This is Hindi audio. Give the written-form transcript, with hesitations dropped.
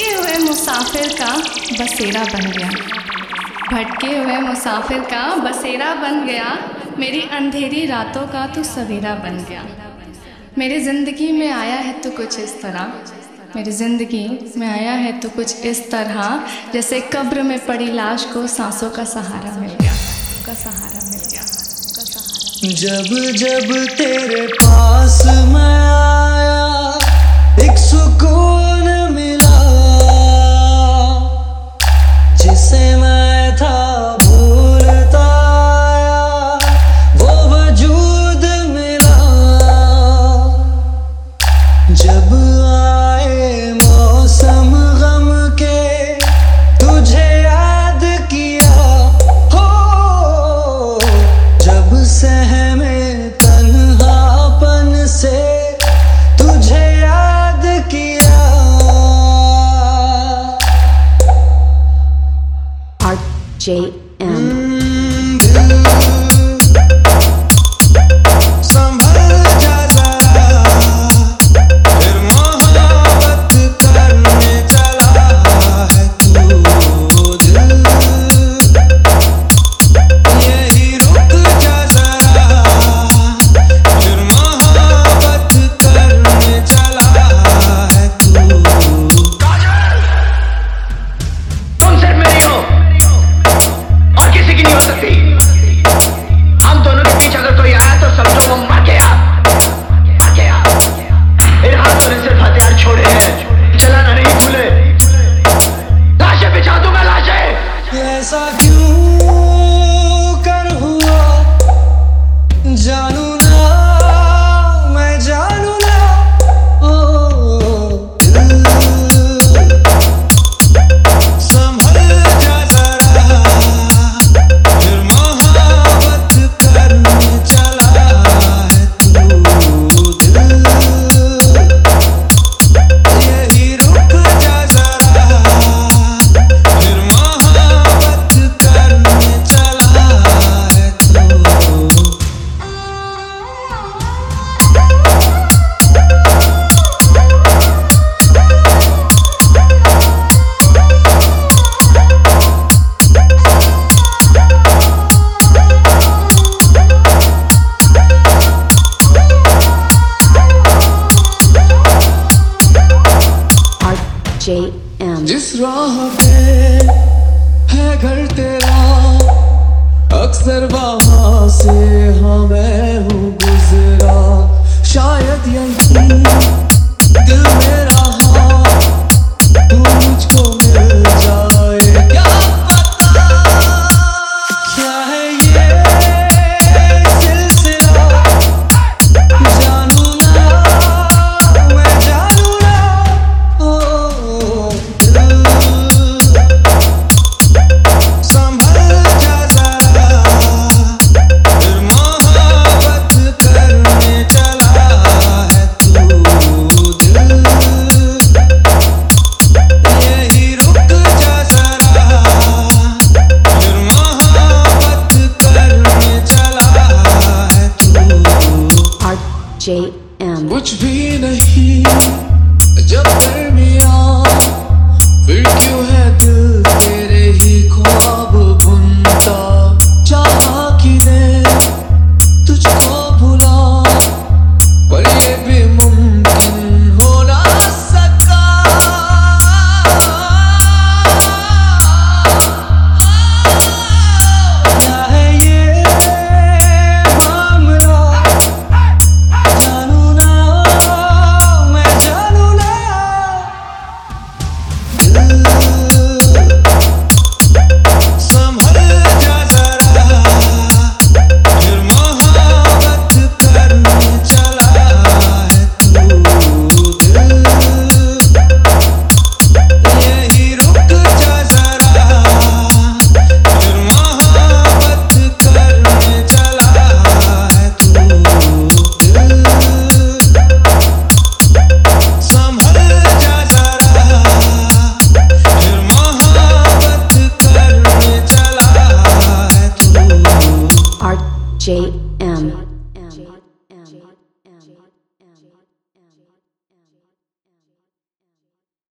हुए मुसाफिर का बसेरा बन गया, भटके हुए मुसाफिर का बसेरा बन गया, मेरी अंधेरी रातों का तू सवेरा बन गया। मेरी ज़िंदगी में आया है तो कुछ इस तरह, मेरी ज़िंदगी में आया है तो कुछ इस तरह, जैसे कब्र में पड़ी लाश को सांसों का सहारा मिल गया, का सहारा मिल गया, का सहारा। जब जब तेरे पास मैं आया एक सुकून मिला, जिसे मैं था भूलता आया वो वजूद मिला। जब आए मौसम गम के तुझे याद किया, हो जब सहमे तन्हापन से तुझे याद किया। RJM ऐसा क्यों कर हुआ जानू ना, मैं जानू ना। ओ संभल जा जरा, फिर मोहब्बत करने चला है तू दिल। यही रुक जा जरा, फिर RJM जिस राह पे है घर तेरा, अक्सर वहाँ से हाँ मैं हूँ गुजरा। शायद यही दिल मेरा हाँ तू मुझको मिल जाए, क्या पता क्या है ये सिलसिला। जानू ना, मैं जानू ना। संभल जा जरा, फिर मोहब्बत करने चला है तू दिल। यही रुक जा जरा, फिर मोहब्बत करने चला है तू। RJM